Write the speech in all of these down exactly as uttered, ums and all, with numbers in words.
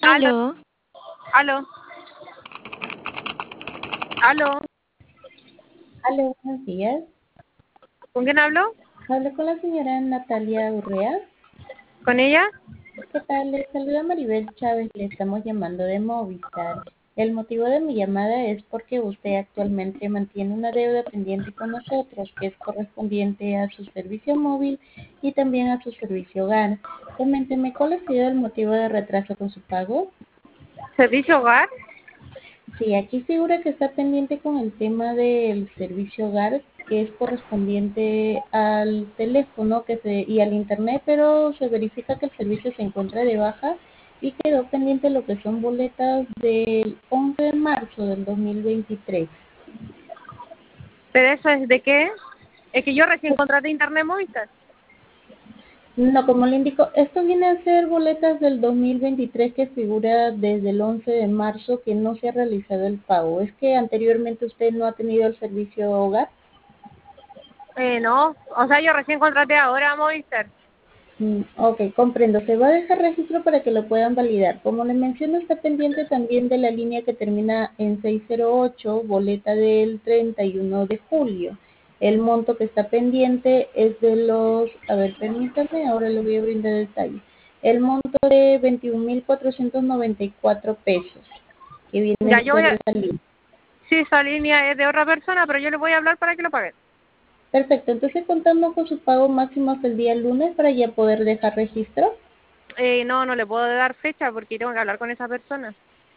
Aló, Aló, aló, aló. Aló, buenos días. ¿Con quién hablo? Hablo con la señora Natalia Urrea. ¿Con ella? ¿Qué tal? Les saluda Maribel Chávez. Le estamos llamando de Movistar. El motivo de mi llamada es porque usted actualmente mantiene una deuda pendiente con nosotros, que es correspondiente a su servicio móvil y también a su servicio hogar. Coménteme, ¿cuál ha sido el motivo de retraso con su pago? ¿Servicio hogar? Sí, aquí figura que está pendiente con el tema del servicio hogar, que es correspondiente al teléfono que se, y al internet, pero se verifica que el servicio se encuentra de baja y quedó pendiente lo que son boletas del once de marzo del dos mil veintitrés. ¿Pero eso es de qué? Es que yo recién contraté Internet Movistar. No, como le indico, esto viene a ser boletas del dos mil veintitrés que figura desde el once de marzo que no se ha realizado el pago. ¿Es que anteriormente usted no ha tenido el servicio hogar? Eh, no, o sea, yo recién contraté ahora Movistar. Mm, ok, comprendo. Se va a dejar registro para que lo puedan validar. Como le menciono, está pendiente también de la línea que termina en seiscientos ocho, boleta del treinta y uno de julio. El monto que está pendiente es de los, a ver, permítame, ahora le voy a brindar detalle. El monto de veintiún mil cuatrocientos noventa y cuatro pesos, que viene Ya, a yo voy ser a... esa línea. Sí, esa línea es de otra persona, pero yo le voy a hablar para que lo paguen. Perfecto, entonces contamos con su pago máximo hasta el día lunes para ya poder dejar registro. Eh, no, no le puedo dar fecha porque tengo que hablar con esa persona.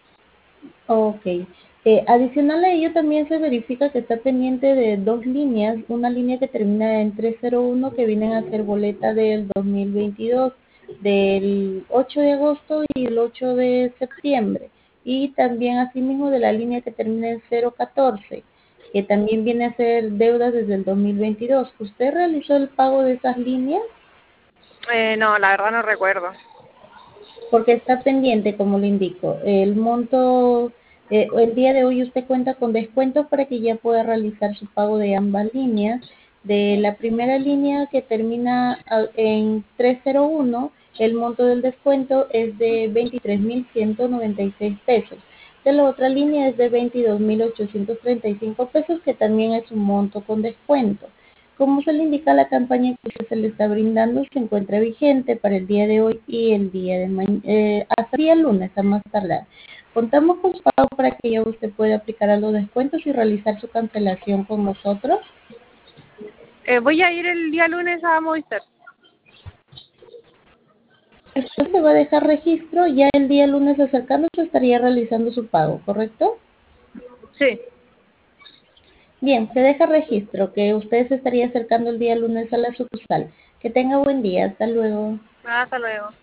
Ok. Eh, adicional a ello también se verifica que está pendiente de dos líneas, una línea que termina en trescientos uno que vienen a ser boleta del dos mil veintidós, del ocho de agosto y el ocho de septiembre, y también asimismo de la línea que termina en cero catorce, que también viene a ser deuda desde el dos mil veintidós. ¿Usted realizó el pago de esas líneas? Eh, no, la verdad no recuerdo. Porque está pendiente, como le indico. El monto, eh, el día de hoy usted cuenta con descuentos para que ya pueda realizar su pago de ambas líneas. De la primera línea que termina a- en trescientos uno, el monto del descuento es de veintitrés mil ciento noventa y seis pesos. De la otra línea es de veintidós mil ochocientos treinta y cinco pesos, que también es un monto con descuento. Como se le indica, la campaña que se le está brindando se encuentra vigente para el día de hoy y el día de mañana, eh, hasta el día lunes a más tardar. Contamos con su pago para que ya usted pueda aplicar a los descuentos y realizar su cancelación con nosotros. Eh, voy a ir el día lunes a Movistar. Esto se va a dejar registro, ya el día lunes acercándose estaría realizando su pago, ¿correcto? Sí. Bien, se deja registro que usted se estaría acercando el día lunes a la sucursal. Que tenga buen día, hasta luego. Hasta luego.